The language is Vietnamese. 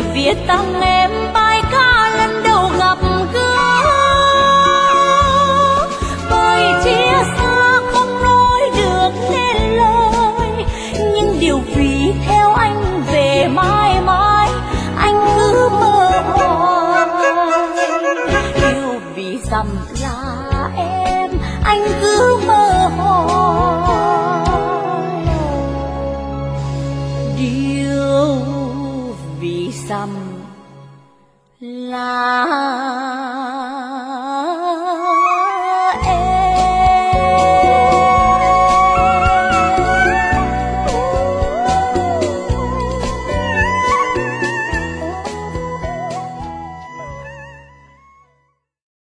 viết tặng em bài ca lần đầu gặp gỡ. Bởi chia xa không nói được nên lời, nhưng điều vì theo anh về mãi mãi anh cứ mơ hoài. Yêu vì dặm